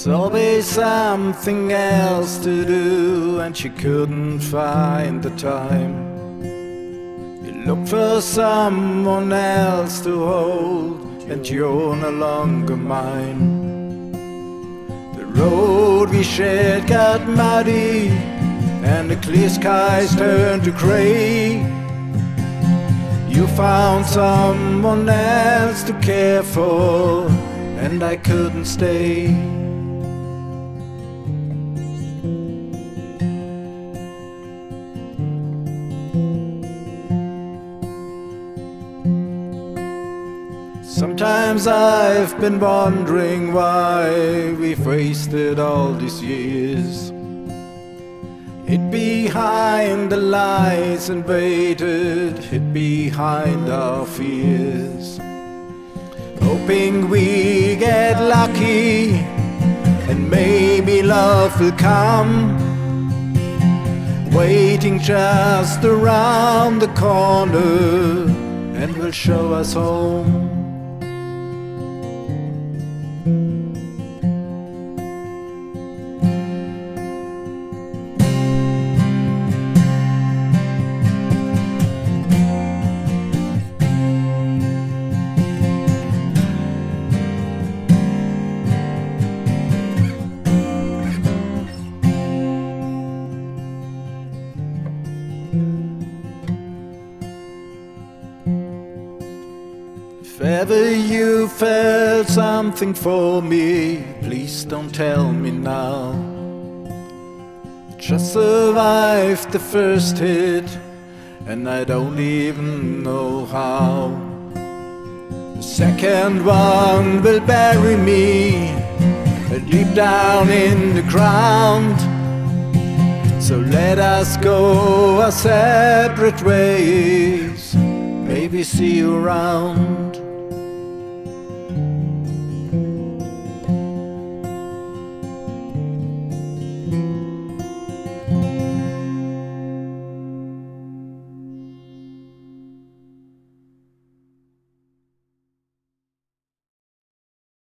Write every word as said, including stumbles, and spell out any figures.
There's always something else to do, and she couldn't find the time. You look for someone else to hold, and you're no longer mine. The road we shared got muddy, and the clear skies turned to grey. You found someone else to care for, and I couldn't stay. Sometimes I've been wondering why we've wasted all these years. Hid behind the lies and waited, hid behind our fears, hoping we get lucky and maybe love will come, waiting just around the corner and will show us home. If ever you felt something for me, please don't tell me now. Just survived the first hit, and I don't even know how. The second one will bury me deep down in the ground. So let us go our separate ways, maybe see you around.